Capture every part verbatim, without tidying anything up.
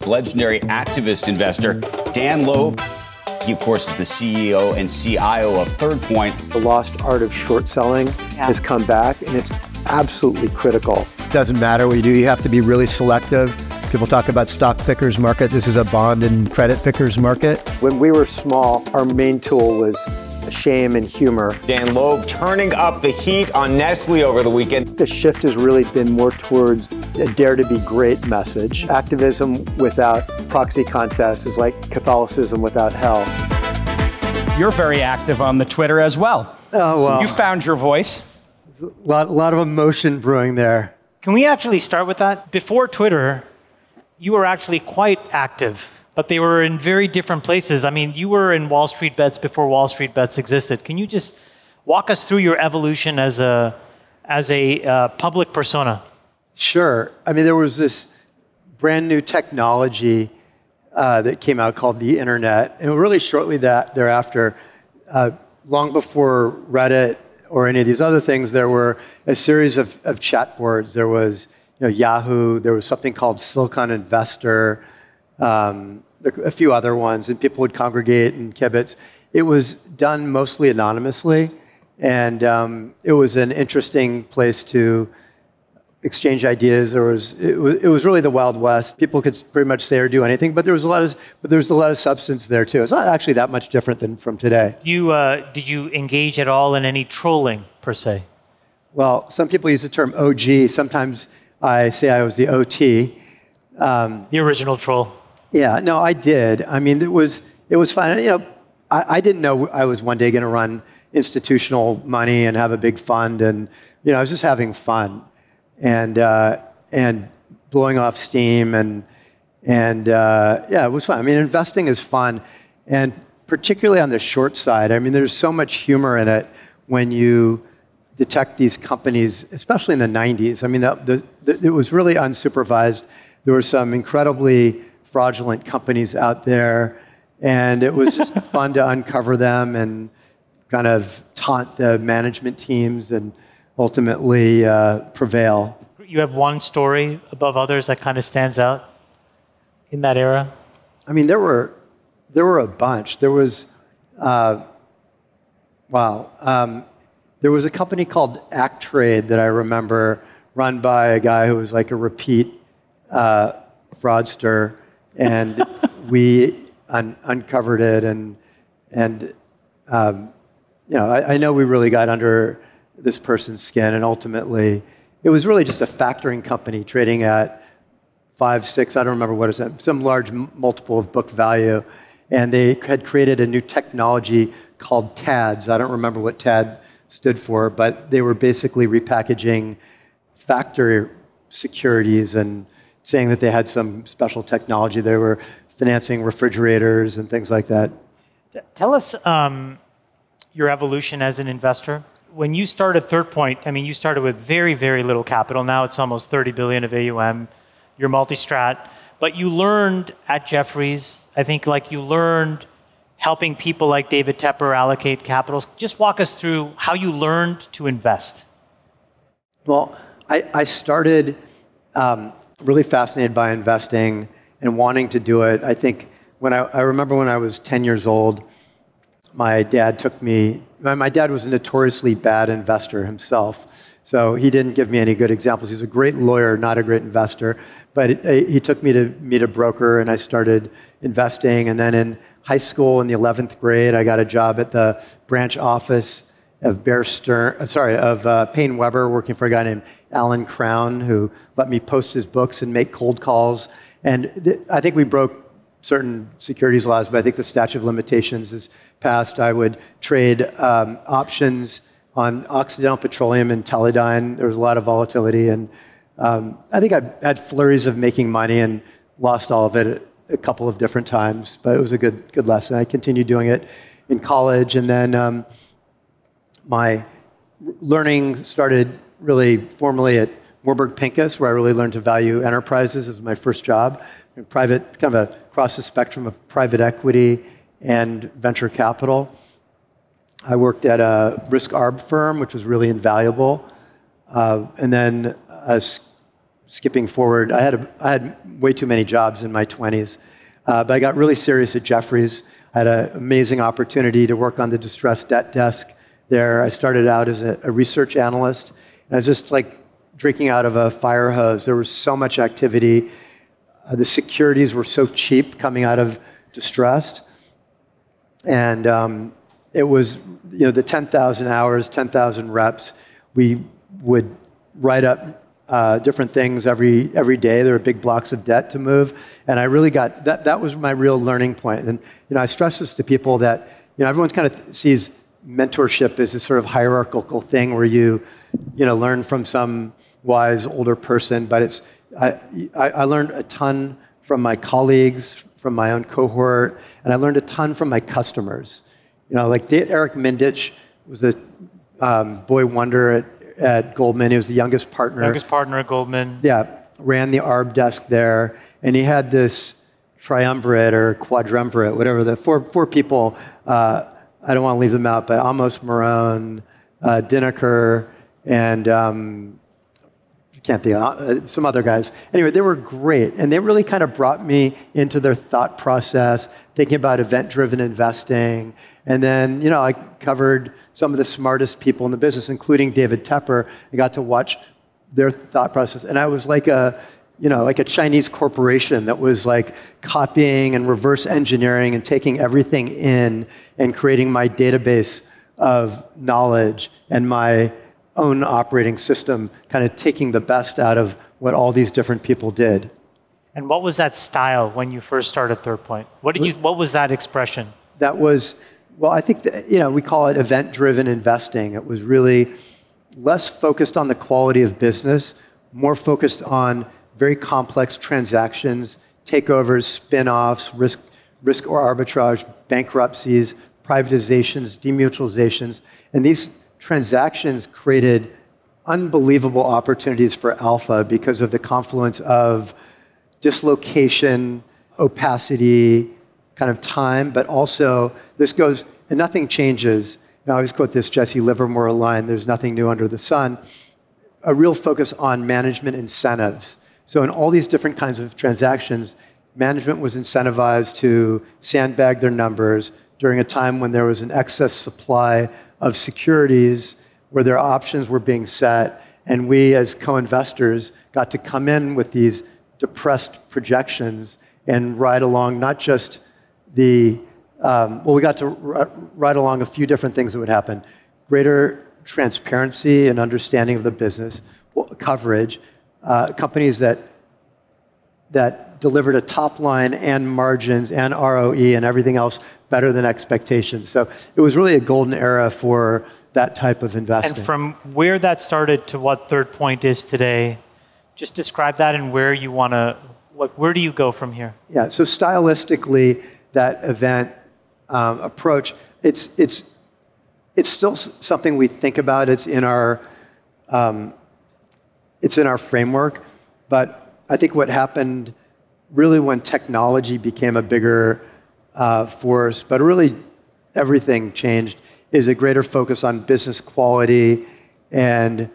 legendary activist investor Dan Loeb. He, of course, is the C E O and C I O of Third Point. The lost art of short selling yeah. has come back, and it's absolutely critical. Doesn't matter what you do. You have to be really selective. People talk about stock pickers market. This is a bond and credit pickers market. When we were small, our main tool was shame and humor. Dan Loeb turning up the heat on Nestle over the weekend. The shift has really been more towards a dare to be great message. Activism without proxy contests is like Catholicism without hell. You're very active on the Twitter as well. Oh, well. You found your voice. A lot, a lot of emotion brewing there. Can we actually start with that? Before Twitter, you were actually quite active, but they were in very different places. I mean, you were in Wall Street Bets before Wall Street Bets existed. Can you just walk us through your evolution as a as a uh, public persona? Sure. I mean, there was this brand new technology uh, that came out called the internet, and really shortly that thereafter, uh, long before Reddit or any of these other things, there were a series of, of chat boards. There was you know, Yahoo, there was something called Silicon Investor, um, a few other ones, and people would congregate in kibitz. It was done mostly anonymously, and um, it was an interesting place to exchange ideas. There was it, was it was really the Wild West. People could pretty much say or do anything, but there was a lot of but there was a lot of substance there too. It's not actually that much different than from today. You uh, did you engage at all in any trolling per se? Well, some people use the term O G. Sometimes I say I was the O T. Um, the original troll. Yeah, no, I did. I mean, it was it was fun. You know, I, I didn't know I was one day going to run institutional money and have a big fund, and you know, I was just having fun and uh, and blowing off steam, and and uh, yeah, it was fun. I mean, investing is fun, and particularly on the short side. I mean, there's so much humor in it when you detect these companies, especially in the nineties. I mean, the, the, the, it was really unsupervised. There were some incredibly fraudulent companies out there, and it was just fun to uncover them and kind of taunt the management teams and ultimately uh, prevail. You have one story above others that kind of stands out in that era? I mean, there were there were a bunch. There was, uh, wow. Um, There was a company called ActTrade that I remember, run by a guy who was like a repeat uh, fraudster, and we un- uncovered it, and and um, you know, I, I know we really got under this person's skin, and ultimately, it was really just a factoring company trading at five, six, I don't remember what it was, some large m- multiple of book value, and they had created a new technology called T A Ds. I don't remember what T A D stood for, but they were basically repackaging factor securities and saying that they had some special technology. They were financing refrigerators and things like that. Tell us um, your evolution as an investor. When you started Third Point, I mean, you started with very, very little capital. Now it's almost thirty billion of A U M. You're multi-strat. But you learned at Jefferies, I think like you learned helping people like David Tepper allocate capital. Just walk us through how you learned to invest. Well, I, I started um, really fascinated by investing and wanting to do it. I think when I, I remember when I was ten years old, my dad took me, my, my dad was a notoriously bad investor himself. So he didn't give me any good examples. He was a great lawyer, not a great investor. But it, it, he took me to meet a broker, and I started investing. And then in high school, in the eleventh grade, I got a job at the branch office of Bear Stearns, sorry, of uh, Payne Weber, working for a guy named Alan Crown, who let me post his books and make cold calls. And th- I think we broke certain securities laws, but I think the statute of limitations is passed. I would trade um, options on Occidental Petroleum and Teledyne. There was a lot of volatility, and um, I think I had flurries of making money and lost all of it a, a couple of different times, but it was a good good lesson. I continued doing it in college, and then um, my learning started really formally at Warburg Pincus, where I really learned to value enterprises. It was my first job, private, kind of across the spectrum of private equity and venture capital. I worked at a risk arb firm, which was really invaluable. Uh, and then a skipping forward, I had, a, I had way too many jobs in my twenties. Uh, but I got really serious at Jefferies. I had an amazing opportunity to work on the distressed debt desk there. I started out as a, a research analyst. And I was just like drinking out of a fire hose. There was so much activity. Uh, the securities were so cheap coming out of distressed. And um, it was, you know, the ten thousand hours, ten thousand reps. We would write up uh, different things every every day. There were big blocks of debt to move. And I really got, that That was my real learning point. And, you know, I stress this to people that, you know, everyone kind of sees mentorship as this sort of hierarchical thing where you, you know, learn from some wise older person. But it's, I, I, I learned a ton from my colleagues, from my own cohort, and I learned a ton from my customers. You know, like Eric Mindich was a um, boy wonder at, at Goldman. He was the youngest partner. Youngest partner at Goldman. Yeah, ran the A R B desk there, and he had this triumvirate or quadrumvirate, whatever, the four four people. Uh, I don't want to leave them out, but Amos Marone, uh, Dinnaker, and um, can't think of uh, some other guys. Anyway, they were great, and they really kind of brought me into their thought process, thinking about event-driven investing. And then, you know, I covered some of the smartest people in the business, including David Tepper. I got to watch their thought process, and I was like a, you know, like a Chinese corporation that was like copying and reverse engineering and taking everything in and creating my database of knowledge and my own operating system, kind of taking the best out of what all these different people did. And what was that style when you first started Third Point? What did you? What was that expression? That was, well, I think that, you know, we call it event-driven investing. It was really less focused on the quality of business, more focused on very complex transactions, takeovers, spin-offs, risk, risk or arbitrage, bankruptcies, privatizations, demutualizations, and these transactions created unbelievable opportunities for alpha because of the confluence of dislocation, opacity, kind of time, but also this goes, and nothing changes. And I always quote this Jesse Livermore line, there's nothing new under the sun, a real focus on management incentives. So in all these different kinds of transactions, management was incentivized to sandbag their numbers during a time when there was an excess supply of securities where their options were being set, and we as co-investors got to come in with these depressed projections and ride along not just the, um, well, we got to r- ride along a few different things that would happen. Greater transparency and understanding of the business, well, coverage, uh, companies that that delivered a top line and margins and R O E and everything else better than expectations. So it was really a golden era for that type of investing. And from where that started to what Third Point is today, just describe that and where you want to, like, where do you go from here? Yeah, so stylistically, that event um, approach, it's it's it's still something we think about. It's in our um, it's in our framework, but I think what happened really when technology became a bigger uh, force, but really everything changed, is a greater focus on business quality and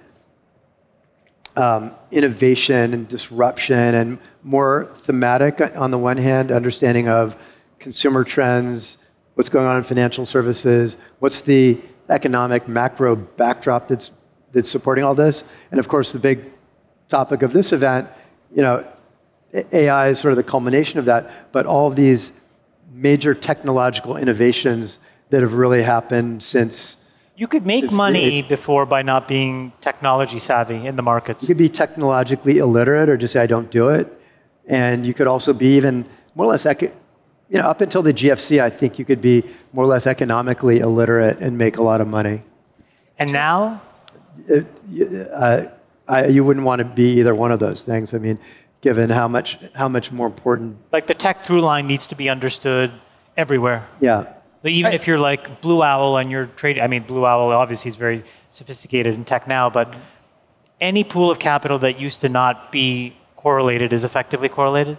um, innovation and disruption, and more thematic on the one hand, understanding of consumer trends, what's going on in financial services, what's the economic macro backdrop that's that's supporting all this, and of course the big topic of this event, you know, A I is sort of the culmination of that, but all of these major technological innovations that have really happened since. You could make since money the, before by not being technology savvy in the markets. You could be technologically illiterate or just say, I don't do it. And you could also be even more or less, eco- you know, up until the G F C, I think you could be more or less economically illiterate and make a lot of money. And now? It, uh, I, you wouldn't want to be either one of those things. I mean, given how much how much more important. Like the tech through line needs to be understood everywhere. Yeah. But even right. if you're like Blue Owl and you're trading, I mean, Blue Owl obviously is very sophisticated in tech now, but any pool of capital that used to not be correlated is effectively correlated?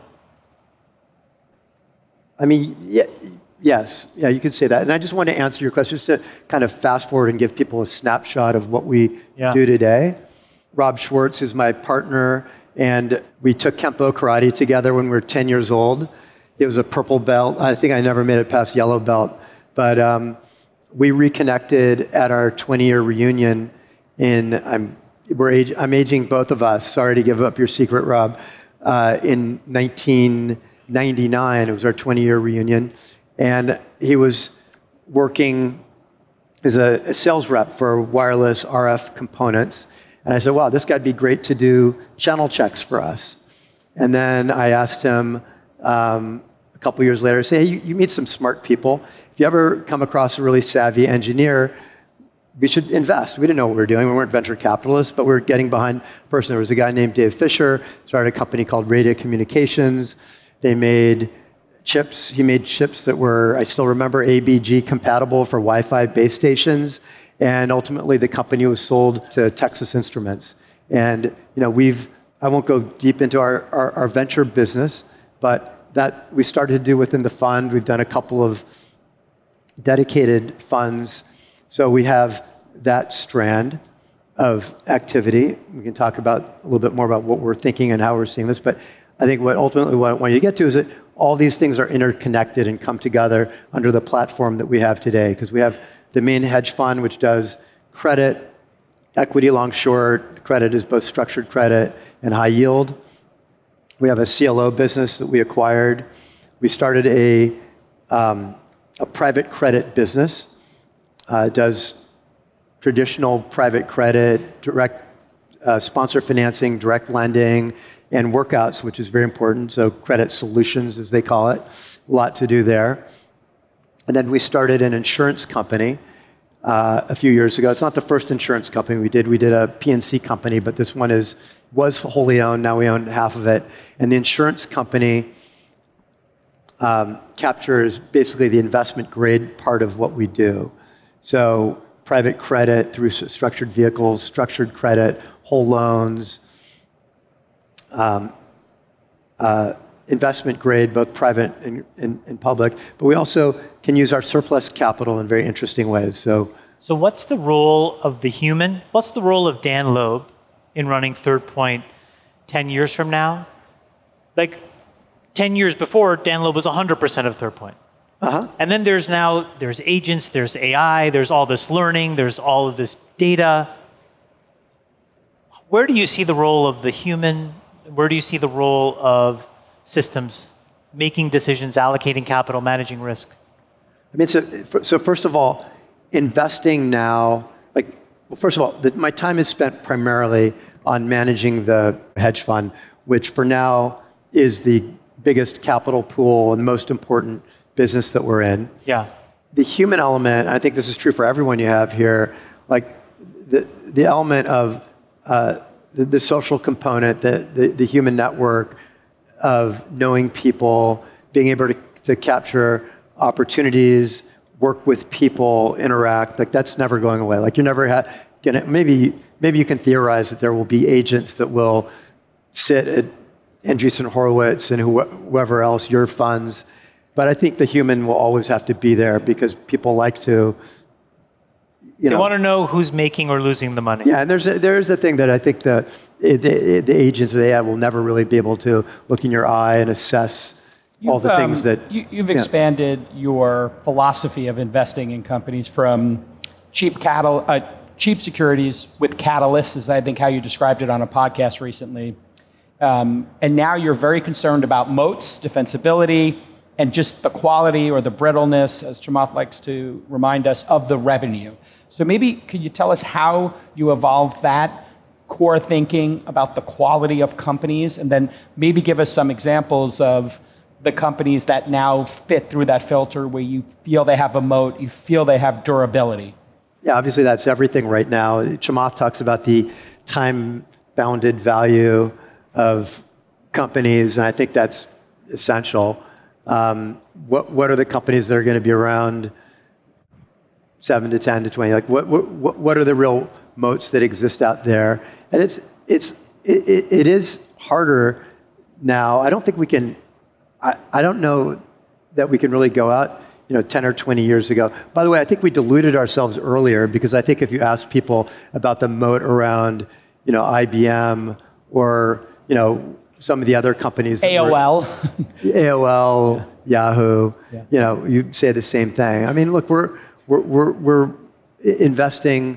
I mean, yeah, yes, yeah, you could say that. And I just want to answer your question, just to kind of fast forward and give people a snapshot of what we yeah. do today. Rob Schwartz is my partner And we took Kempo karate together when we were ten years old. It was a purple belt. I think I never made it past yellow belt. But um, we reconnected at our twenty-year reunion in, I'm, we're age, I'm aging both of us. Sorry to give up your secret, Rob. Uh, in nineteen ninety-nine, it was our twenty-year reunion. And he was working as a, a sales rep for wireless R F components. And I said, wow, this guy'd be great to do channel checks for us. And then I asked him um, a couple years later, say, hey, you, you meet some smart people. If you ever come across a really savvy engineer, we should invest. We didn't know what we were doing. We weren't venture capitalists, but we were getting behind a person. There was a guy named Dave Fisher, started a company called Radio Communications. They made chips. He made chips that were, I still remember, A B G compatible for Wi-Fi base stations. And ultimately, the company was sold to Texas Instruments. And you know, we've, I won't go deep into our, our, our venture business, but that we started to do within the fund. We've done a couple of dedicated funds. So we have that strand of activity. We can talk about a little bit more about what we're thinking and how we're seeing this. But I think what ultimately what I want you to get to is that all these things are interconnected and come together under the platform that we have today. Because we have the main hedge fund, which does credit, equity long short. Credit is both structured credit and high yield. We have a C L O business that we acquired. We started a, um, a private credit business. Uh, does traditional private credit, direct uh, sponsor financing, direct lending, and workouts, which is very important. So credit solutions, as they call it, a lot to do there. And then we started an insurance company uh, a few years ago. It's not the first insurance company we did. We did a P and C company, but this one is was wholly owned. Now we own half of it. And the insurance company um, captures basically the investment grade part of what we do. So private credit through structured vehicles, structured credit, whole loans, um, uh, investment grade, both private and, and, and public. But we also can use our surplus capital in very interesting ways. So, so what's the role of the human? What's the role of Dan Loeb in running Third Point ten years from now? Like ten years before, Dan Loeb was one hundred percent of Third Point. Uh-huh. And then there's now, there's agents, there's A I, there's all this learning, there's all of this data. Where do you see the role of the human? Where do you see the role of systems, making decisions, allocating capital, managing risk? I mean, so, so first of all, investing now, like, well, first of all, the, my time is spent primarily on managing the hedge fund, which for now is the biggest capital pool and the most important business that we're in. Yeah. The human element, I think this is true for everyone you have here, like the the element of uh, the, the social component, the, the the human network of knowing people, being able to, to capture opportunities, work with people, interact, like that's never going away. Like you're never ha- gonna, maybe maybe you can theorize that there will be agents that will sit at Andreessen Horowitz and who, whoever else, your funds. But I think the human will always have to be there because people like to, you know. They want to know who's making or losing the money. Yeah, and there's a, there's a thing that I think the, the, the agents of A I will never really be able to look in your eye and assess all the um, things that... You, you've yeah. expanded your philosophy of investing in companies from cheap cattle, uh, cheap securities with catalysts, is I think how you described it on a podcast recently. Um, and now you're very concerned about moats, defensibility, and just the quality or the brittleness, as Chamath likes to remind us, of the revenue. So maybe could you tell us how you evolved that core thinking about the quality of companies, and then maybe give us some examples of the companies that now fit through that filter where you feel they have a moat, you feel they have durability? Yeah, obviously that's everything right now. Chamath talks about the time-bounded value of companies, and I think that's essential. Um, what what are the companies that are going to be around seven to ten to twenty? Like what what what are the real moats that exist out there? And it's it's it, it, it is harder now. I don't think we can. I, I don't know that we can really go out, you know, ten or twenty years ago. By the way, I think we deluded ourselves earlier because I think if you ask people about the moat around, you know, I B M or you know, some of the other companies. that A O L. were- A O L, Yahoo, Yeah. you know, you say the same thing. I mean, look, we're, we're, we're, we're investing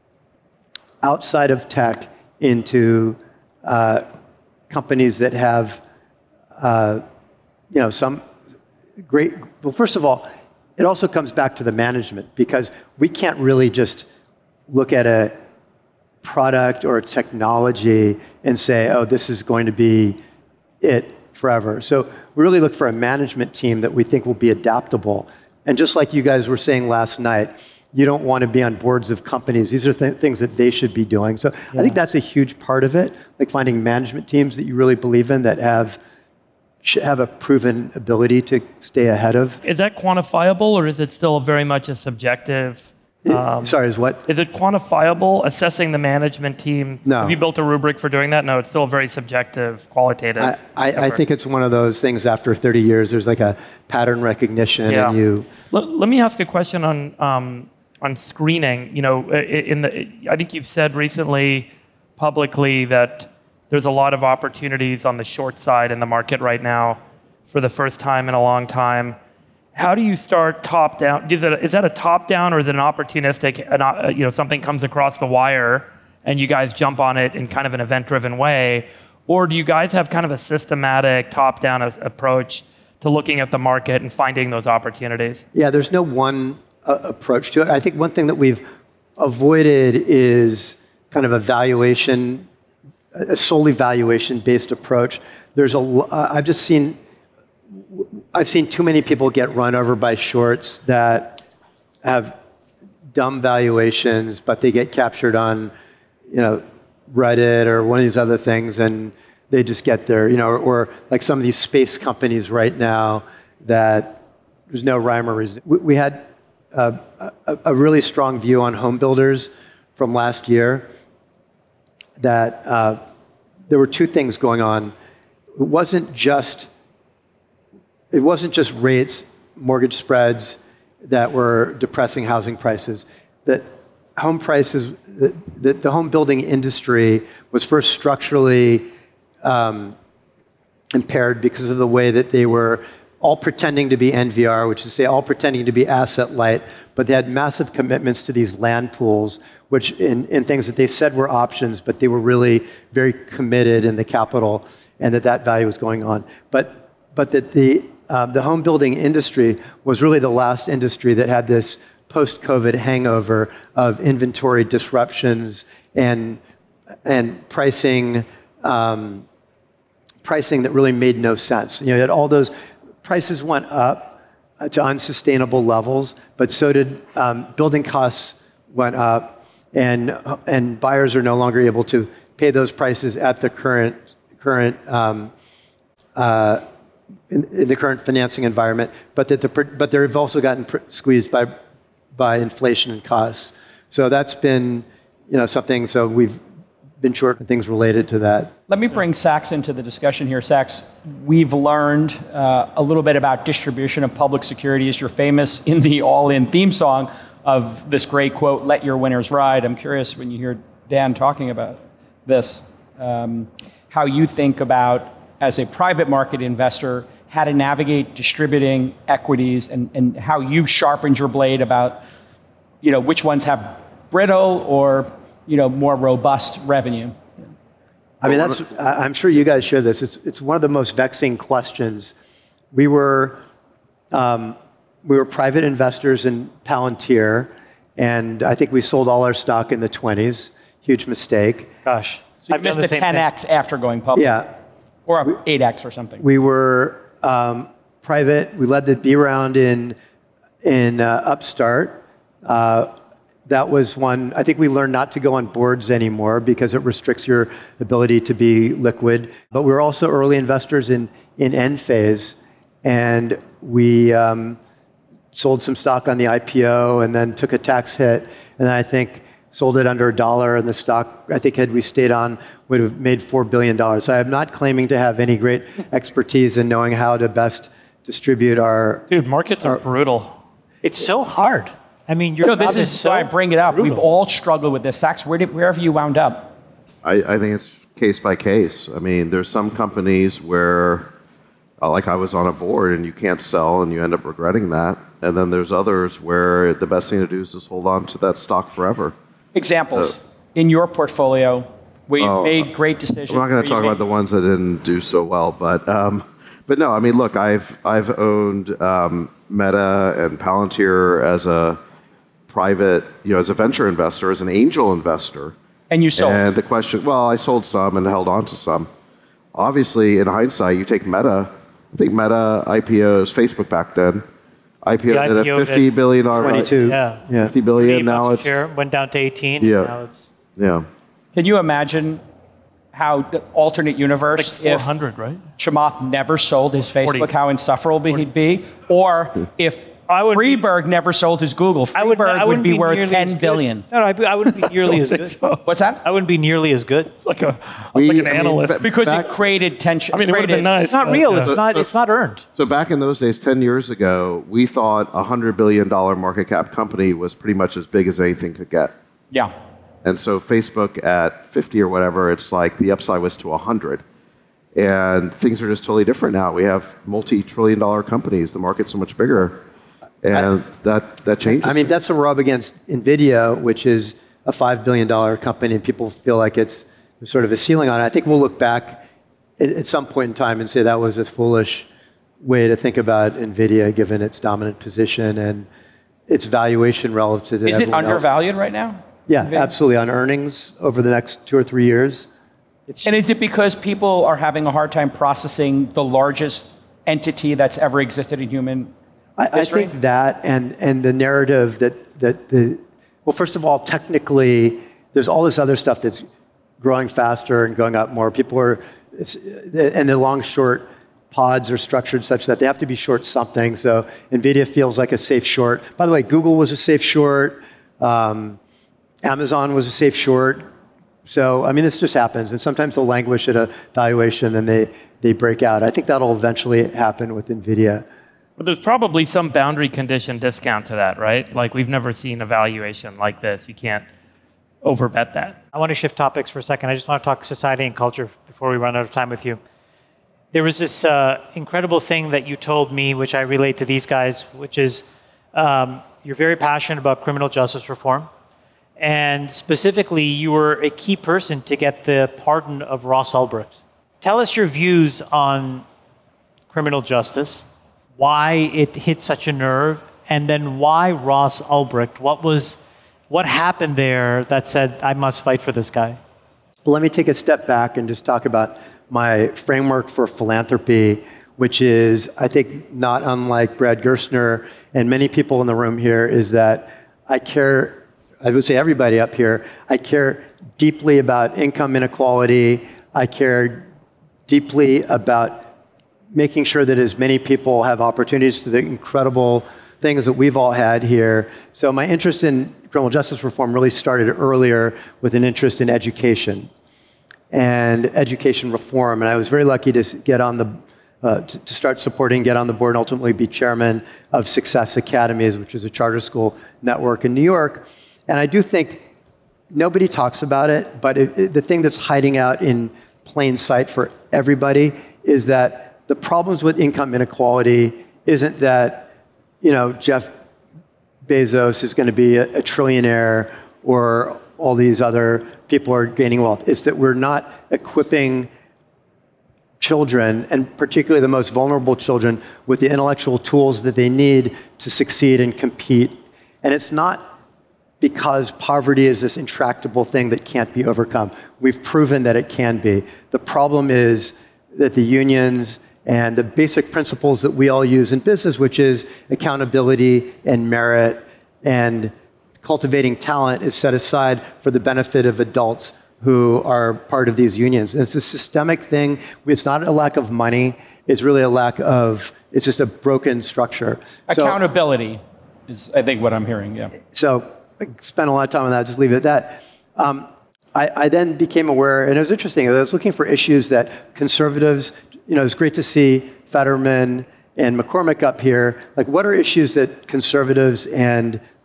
outside of tech into uh, companies that have, uh, you know, some great, well, first of all, it also comes back to the management because we can't really just look at a product or a technology and say, oh, this is going to be it forever. So we really look for a management team that we think will be adaptable. And just like you guys were saying last night, you don't want to be on boards of companies. These are th- things that they should be doing. So yeah. I think that's a huge part of it, like finding management teams that you really believe in that have have a proven ability to stay ahead of. Is that quantifiable, or is it still very much a subjective? Um, Sorry, is what? Is it quantifiable, assessing the management team? No. Have you built a rubric for doing that? No, it's still very subjective, qualitative. I, I, I think it's one of those things after thirty years, there's like a pattern recognition yeah. and you... Let, let me ask a question on um, on screening. You know, in the, I think you've said recently publicly that there's a lot of opportunities on the short side in the market right now for the first time in a long time. How do you start top down? Is, it, is that a top down or is it an opportunistic, an, uh, you know, something comes across the wire and you guys jump on it in kind of an event driven way? Or do you guys have kind of a systematic top down approach to looking at the market and finding those opportunities? Yeah, there's no one uh, approach to it. I think one thing that we've avoided is kind of a valuation, a solely valuation based approach. There's a, uh, I've just seen, I've seen too many people get run over by shorts that have dumb valuations, but they get captured on, you know, Reddit or one of these other things, and they just get there, you know, or, or like some of these space companies right now that there's no rhyme or reason. We, we had uh, a, a really strong view on home builders from last year that uh, there were two things going on. It wasn't just It wasn't just rates, mortgage spreads that were depressing housing prices. That home prices, that the, the home building industry was first structurally um, impaired because of the way that they were all pretending to be N V R, which is to say all pretending to be asset light, but they had massive commitments to these land pools, which in, in things that they said were options, but they were really very committed in the capital, and that that value was going on. But but that the Um, the home building industry was really the last industry that had this post-COVID hangover of inventory disruptions and and pricing um, pricing that really made no sense. You know, you had all those prices went up uh, to unsustainable levels, but so did um, building costs went up, and and buyers are no longer able to pay those prices at the current current. Um, uh, In, in the current financing environment, but that the but they've also gotten pr- squeezed by by inflation and costs. So that's been, you know, something. So we've been short on things related to that. Let me bring Sachs into the discussion here. Sachs, we've learned uh, a little bit about distribution of public securities. You're famous in the all-in theme song of this great quote, "Let your winners ride." I'm curious when you hear Dan talking about this, um, how you think about, as a private market investor, how to navigate distributing equities, and, and how you've sharpened your blade about, you know, which ones have brittle or, you know, more robust revenue. I mean, that's, I'm sure you guys share this. It's, it's one of the most vexing questions. We were, um, we were private investors in Palantir, and I think we sold all our stock in the twenties. Huge mistake. Gosh. So you missed a ten X after going public. Yeah. Or a eight X or something. We were um, private. We led the B round in in uh, Upstart. Uh, that was one. I think we learned not to go on boards anymore because it restricts your ability to be liquid. But we were also early investors in in Enphase, and we um, sold some stock on the I P O and then took a tax hit. And then I think sold it under a dollar, and the stock, I think, had we stayed on, would have made four billion dollars. So I'm not claiming to have any great expertise in knowing how to best distribute our... Dude, markets our, are brutal. It's so hard. I mean, your no, this is is so why I bring it up. brutal. We've all struggled with this. Sachs, where, did, where have you wound up? I, I think it's case by case. I mean, there's some companies where, uh, like I was on a board and you can't sell and you end up regretting that. And then there's others where the best thing to do is just hold on to that stock forever. Examples Uh, in your portfolio where you've Oh, made great decisions. I'm not going to talk about the ones that didn't do so well, but um, but no, I mean, look, I've I've owned um, Meta and Palantir as a private, you know, as a venture investor, as an angel investor. And you sold. And the question, well, I sold some and held on to some. Obviously, in hindsight, you take Meta. I think Meta I P Os Facebook back then. I P O The at a I P O fifty did billion dollars. twenty-two. Yeah. Yeah. fifty billion Pretty now much it's share went down to eighteen. Yeah. Now it's yeah. Can you imagine how the alternate Like universe four if hundred, right? Chamath never sold his Facebook, forty. how insufferable he'd be? Or if I would be- Freeberg never sold his Google, I would, Freeberg I would wouldn't be, be worth nearly ten as good. billion. No, no, I, I wouldn't be nearly as good. What's that? I wouldn't be nearly as good. It's like a We- like an I mean, analyst. but- Because Back- it created tension. I mean, it would have been created- nice. It's not but, real. yeah. It's not. It's not earned. So back in those days, ten years ago, we thought a one hundred billion dollars market cap company was pretty much as big as anything could get. Yeah. And so Facebook at fifty or whatever, it's like the upside was to one hundred. And things are just totally different now. We have multi-trillion dollar companies. The market's so much bigger. And that, that changes. I mean, that's a rub against NVIDIA, which is a five billion dollars company, and people feel like it's sort of a ceiling on it. I think we'll look back at, at some point in time and say that was a foolish way to think about NVIDIA, given its dominant position and its valuation relative to Is it everyone else. undervalued right now? Yeah, absolutely. On earnings over the next two or three years. And is it because people are having a hard time processing the largest entity that's ever existed in human I, I history? think that and, and the narrative that, that the, well, first of all, technically, there's all this other stuff that's growing faster and going up more. People are, it's, and the long short pods are structured such that they have to be short something. So NVIDIA feels like a safe short. By the way, Google was a safe short. Um, Amazon was a safe short. So, I mean, this just happens. And sometimes they'll languish at a valuation and they, they break out. I think that'll eventually happen with NVIDIA. But there's probably some boundary condition discount to that, right? Like we've never seen a valuation like this. You can't overbet that. I want to shift topics for a second. I just want to talk society and culture before we run out of time with you. There was this uh, incredible thing that you told me, which I relate to these guys, which is um, you're very passionate about criminal justice reform. And specifically, you were a key person to get the pardon of Ross Ulbricht. Tell us your views on criminal justice, why it hit such a nerve, and then why Ross Ulbricht? What was, what happened there that said, I must fight for this guy? Let me take a step back and just talk about my framework for philanthropy, which is, I think, not unlike Brad Gerstner and many people in the room here, is that I care, I would say everybody up here, I care deeply about income inequality. I care deeply about making sure that as many people have opportunities to the incredible things that we've all had here. So my interest in criminal justice reform really started earlier with an interest in education and education reform. And I was very lucky to get on the, uh, to, to start supporting, get on the board, and ultimately be chairman of Success Academies, which is a charter school network in New York. And I do think nobody talks about it, but it, it, the thing that's hiding out in plain sight for everybody is that the problems with income inequality isn't that, you know, Jeff Bezos is going to be a, a trillionaire or all these other people are gaining wealth. It's that we're not equipping children, and particularly the most vulnerable children, with the intellectual tools that they need to succeed and compete. And it's not because poverty is this intractable thing that can't be overcome. We've proven that it can be. The problem is that the unions and the basic principles that we all use in business, which is accountability and merit and cultivating talent, is set aside for the benefit of adults who are part of these unions. And it's a systemic thing. It's not a lack of money. It's really a lack of, it's just a broken structure. Accountability so, is, I think, what I'm hearing, yeah. So I spent a lot of time on that, just leave it at that. Um, I, I then became aware, and it was interesting, I was looking for issues that conservatives, you know, it's great to see Fetterman and McCormick up here. Like, what are issues that conservatives and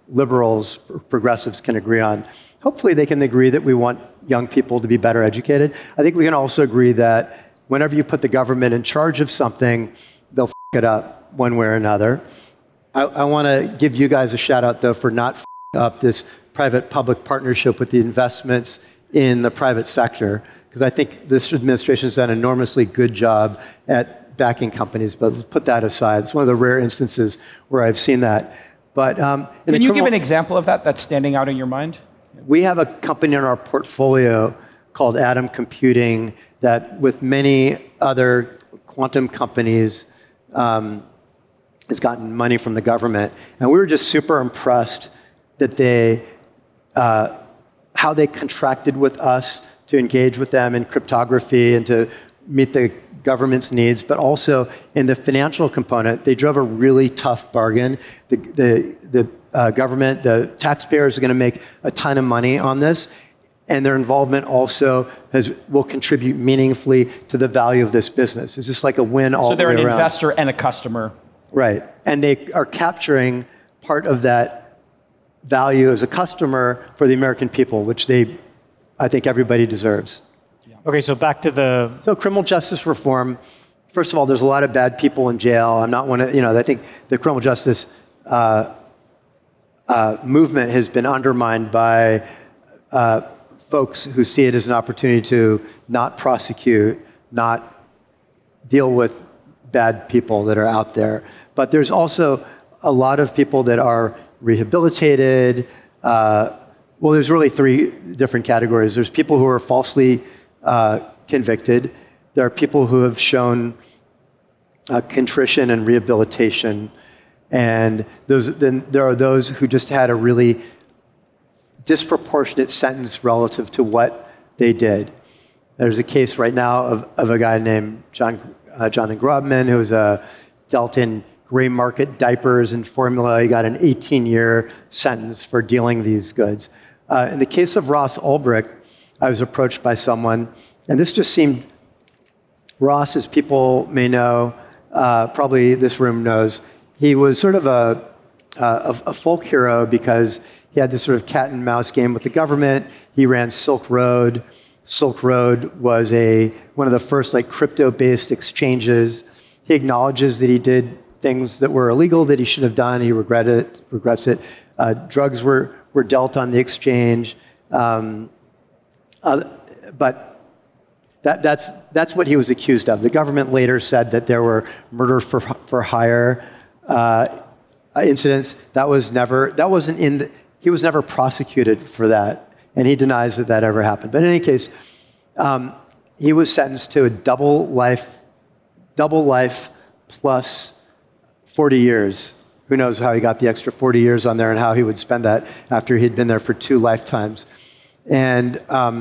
liberals, progressives can agree on. Hopefully they can agree that we want young people to be better educated. I think we can also agree that whenever you put the government in charge of something, they'll f*** it up one way or another. I, I want to give you guys a shout out, though, for not f***ing up this private-public partnership with the investments in the private sector, because I think this administration has done an enormously good job at backing companies, but let's put that aside. It's one of the rare instances where I've seen that. But um, Can you criminal- give an example of that that's standing out in your mind? We have a company in our portfolio called Atom Computing that, with many other quantum companies, um, has gotten money from the government. And we were just super impressed that they, uh, how they contracted with us to engage with them in cryptography and to meet the government's needs, but also in the financial component, they drove a really tough bargain. The, the, the uh, government, the taxpayers are going to make a ton of money on this, and their involvement also has, will contribute meaningfully to the value of this business. It's just like a win all the way around. So they're an investor and a customer. Right, and they are capturing part of that value as a customer for the American people, which they, I think everybody deserves. Okay, so back to the... So criminal justice reform, first of all, there's a lot of bad people in jail. I'm not one of, you know, I think the criminal justice uh, uh, movement has been undermined by uh, folks who see it as an opportunity to not prosecute, not deal with bad people that are out there. But there's also a lot of people that are rehabilitated. Uh, well, there's really three different categories. There's people who are falsely Uh, convicted. There are people who have shown uh, contrition and rehabilitation, and those, then there are those who just had a really disproportionate sentence relative to what they did. There's a case right now of, of a guy named John, uh, Jonathan Grobman, who's uh, dealt in gray market diapers and formula. He got an eighteen-year sentence for dealing these goods. Uh, in the case of Ross Ulbricht, I was approached by someone, and this just seemed, Ross, as people may know, uh, probably this room knows, he was sort of a, a, a folk hero because he had this sort of cat and mouse game with the government. He ran Silk Road. Silk Road was a one of the first like crypto-based exchanges. He acknowledges that he did things that were illegal that he should have done. He regretted it, regrets it. Uh, drugs were, were dealt on the exchange. Um, Uh, but that, that's, that's what he was accused of. The government later said that there were murder for, for hire uh, incidents. That was never, that wasn't in the, he was never prosecuted for that, and he denies that that ever happened. But in any case, um, he was sentenced to a double life, double life plus forty years. Who knows how he got the extra forty years on there and how he would spend that after he'd been there for two lifetimes. And um,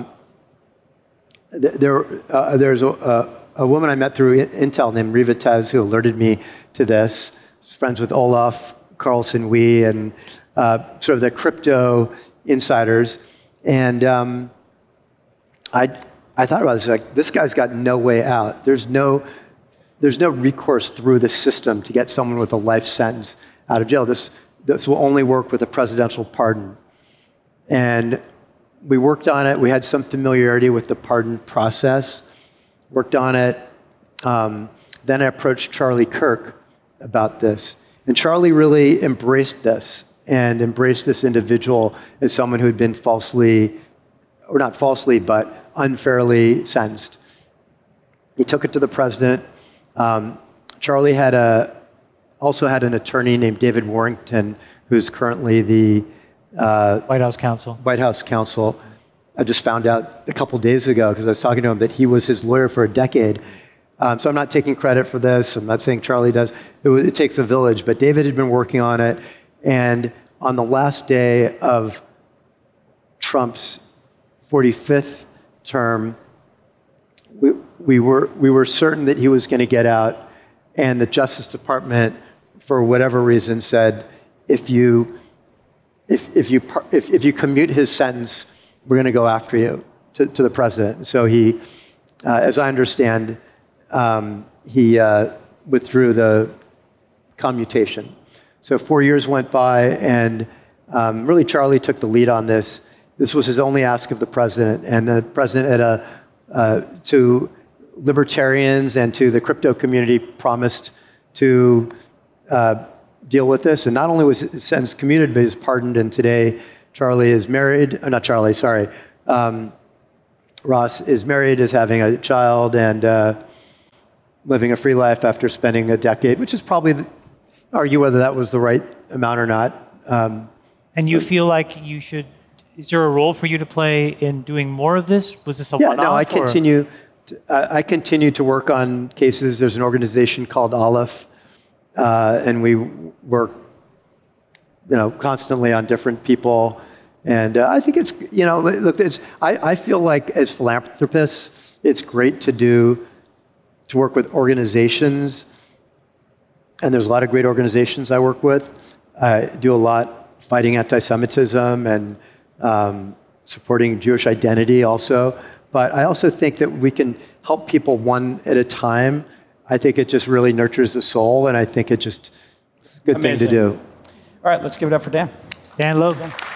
there, uh, there's a, a, a woman I met through Intel named Riva Tez who alerted me to this. She's friends with Olaf Carlson Wee and uh, sort of the crypto insiders. And um, I, I thought about this, like, this guy's got no way out. There's no, there's no recourse through the system to get someone with a life sentence out of jail. This, this will only work with a presidential pardon. And we worked on it. We had some familiarity with the pardon process. Worked on it. Um, then I approached Charlie Kirk about this. And Charlie really embraced this and embraced this individual as someone who had been falsely, or not falsely, but unfairly sentenced. He took it to the president. Um, Charlie had a, also had an attorney named David Warrington, who's currently the Uh, White House counsel. White House counsel. I just found out a couple days ago because I was talking to him that he was his lawyer for a decade. Um, so I'm not taking credit for this. I'm not saying Charlie does. It, was, it takes a village. But David had been working on it. And on the last day of Trump's forty-fifth term, we, we, were, we were certain that he was going to get out. And the Justice Department, for whatever reason, said, if you... If, if, you, if, if you commute his sentence, we're going to go after you to, to the president. So he, uh, as I understand, um, he uh, withdrew the commutation. So four years went by, and Um, really, Charlie took the lead on this. This was his only ask of the president, and the president at a, uh, to libertarians and to the crypto community promised to uh, deal with this. And not only was his sentence commuted, but he was pardoned. And today, Charlie is married. Uh, not Charlie, sorry. Um, Ross is married, is having a child, and uh, living a free life after spending a decade, which is probably the, argue whether that was the right amount or not. Um, and you feel like you should, is there a role for you to play in doing more of this? Was this a yeah, one-off? no, I or? continue, to, uh, I continue to work on cases. There's an organization called Aleph, uh, and we work you know, constantly on different people. And uh, I think it's, you know, look, it's, I, I feel like as philanthropists, it's great to do, to work with organizations. And there's a lot of great organizations I work with. I do a lot fighting anti-Semitism and um, supporting Jewish identity also. But I also think that we can help people one at a time. I think it just really nurtures the soul, and I think it just, it's a good Amazing. thing to do. All right, let's give it up for Dan. Dan Loeb.